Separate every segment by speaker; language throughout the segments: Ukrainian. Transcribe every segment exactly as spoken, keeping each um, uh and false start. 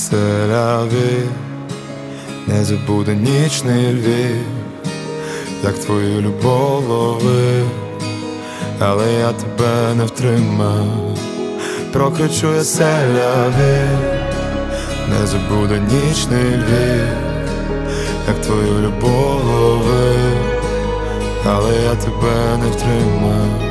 Speaker 1: Селяві, не забуде нічний Львів, як твою любов ловив, але я тебе не втримав. Прокричу я селяві, не забуде нічний Львів, як твою любов ловив, але я тебе не втримав.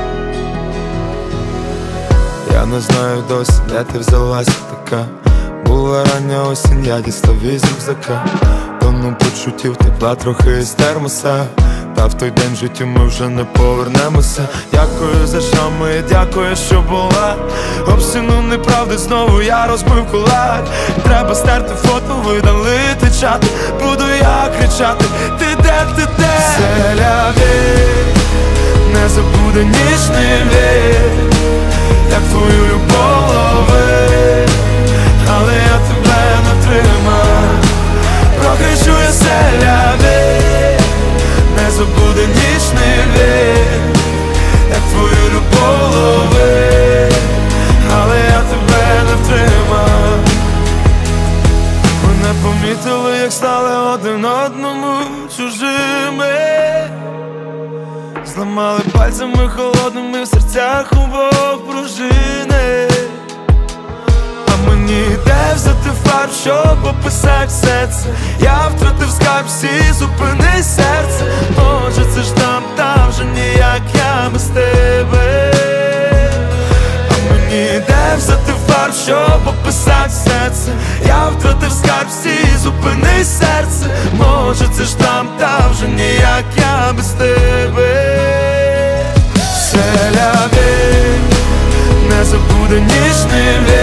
Speaker 1: Я не знаю досі, де ти взялася така. Була рання осінь, я дістав із рюкзака. Тону почуттів, тепла трохи із термоса. Та в той день в життю ми вже не повернемося. Дякую за шами, дякую, що була. Об стіну неправди знову я розбив кулак. Треба стерти фото, видалити чат. Буду я кричати: ти де, ти де? Селяві, не забуде нічний Львів, як твою любов ловив, але я тебе не втримав. Прокричу я селяві, не забуде нічний Львів, як твою любов ловив, але я тебе не втримав. Ми не помітили, як стали один одному чужими. Зламали пальцями холодними в серцях обох пружини. А мені йде взяти фарб, щоб описати все це. Я втратив скарб, всі, зупини серце. Може це ж там, там вже ніяк я без тебе. А мені йде взяти фарб, щоб описати все це. Я втратив скарб, всі, зупини серце. Може це ж там, там вже ніяк я без тебе. Селяві, не забуде нічний Львів,